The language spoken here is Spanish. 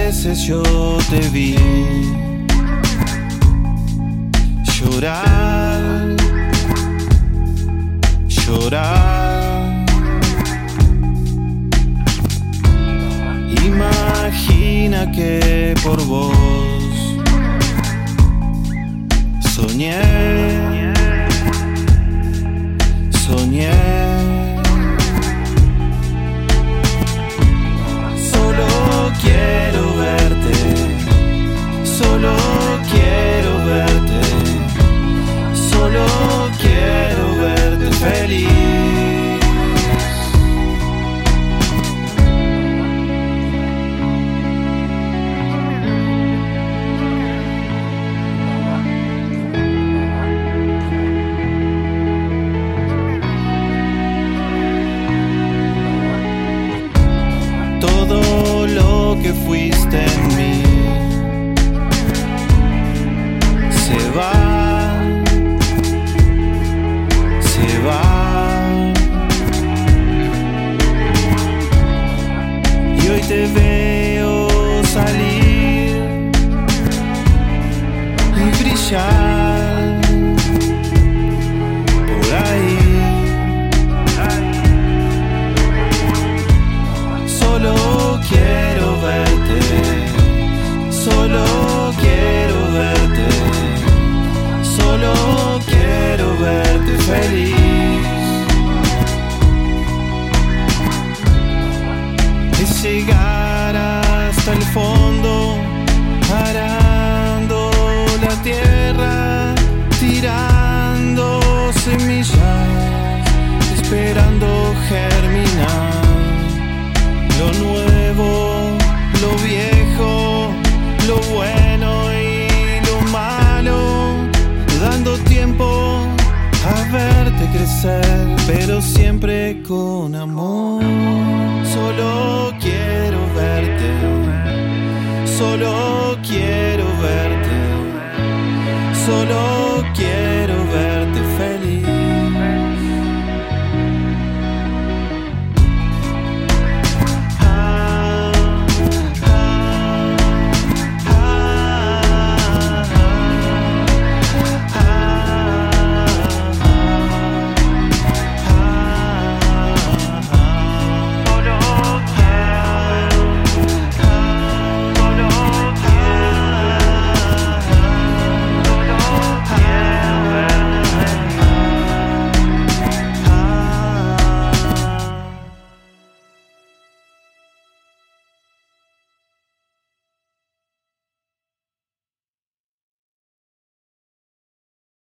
veces yo te vi llorar, llorar. Imagina que por vos soñé, soñé. Solo quiero verte, solo quiero verte, solo quiero verte feliz. Todo lo que fuiste en mí se va, se va. Y hoy te veo salir y brillar por ahí. Solo quiero verte, solo quiero verte, solo quiero verte feliz. Es llegar hasta el fondo, arando la tierra, tirando semillas, esperando germinar. Lo nuevo, lo viejo, lo bueno y lo malo, dando tiempo a verte crecer, pero siempre con amor. Solo quiero